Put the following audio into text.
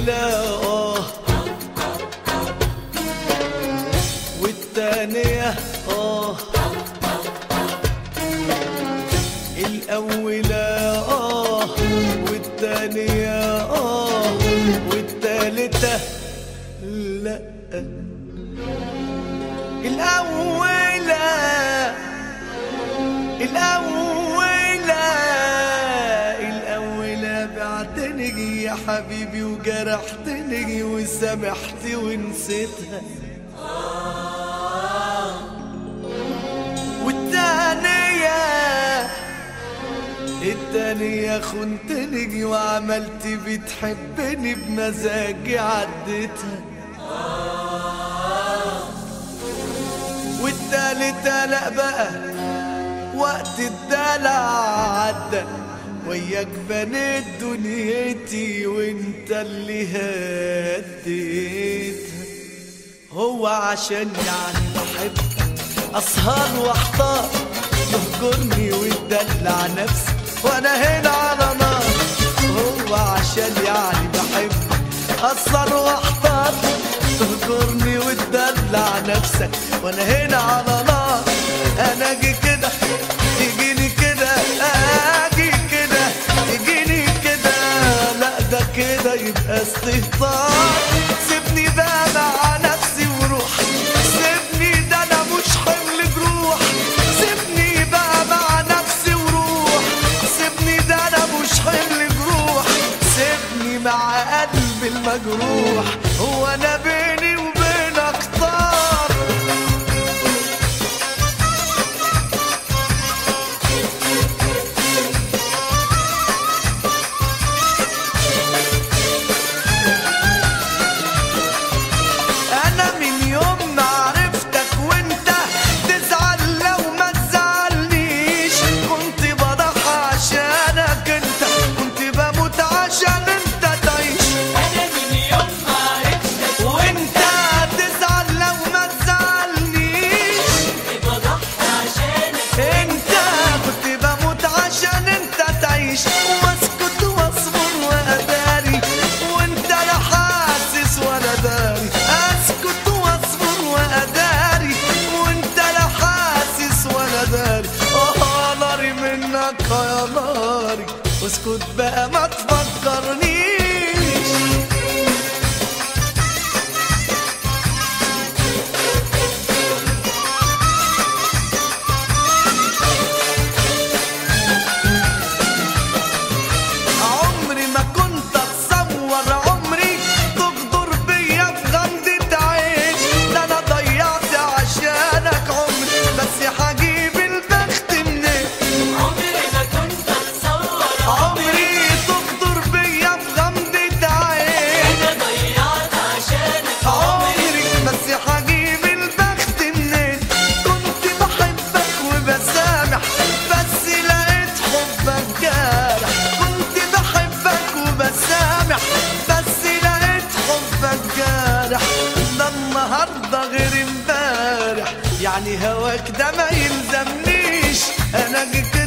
الأولى والتانية الأولى والتانية والتالتة لأ. الأولى بعتني يا حبيبي وجرحتني وسامحتي ونسيتها. والتانية خنتني وعملتي بتحبني بمزاجي عديتها. والتالتة لأ بقى وقت الدلع عدى وياك بنيت دنيتي وانت اللي هديتها. هو عشان يعني بحب اسهر واحتار تهجرني وتدلع نفسي وانا هنا على نار. هو عشان يعني بحب اسهر واحتار تهجرني وتدلع نفسك وانا هنا على نار. انا اجي كده تجيني كده اجي كده تجيني كده لا ده كده يبقى استهتار. سيبني بقى مع نفسي وروح سيبني ده انا مش حمل جروح. سيبني بقى مع نفسي وروح سيبني ده انا مش حمل جروح. سيبني مع قلبي المجروح هو انا بيني وبينك طار. يا ناري واسكت بقى ما تفكرنيش. عمري ما كنت اتصور عمري تغدر بيا في غمضة عين. ده انا ضيعت عشانك عمري بس هجيب البخت منين. عمري تغدر بيا في غمضة عين. انا ضيعت عشانك عمري بس هجيب البخت منين. كنت بحبك وبسامح بس لقيت حبك جارح. كنت بحبك وبسامح بس لقيت حبك جارح. ده النهارده غير امبارح يعني هواك ده ما يلزمنيش. انا جيت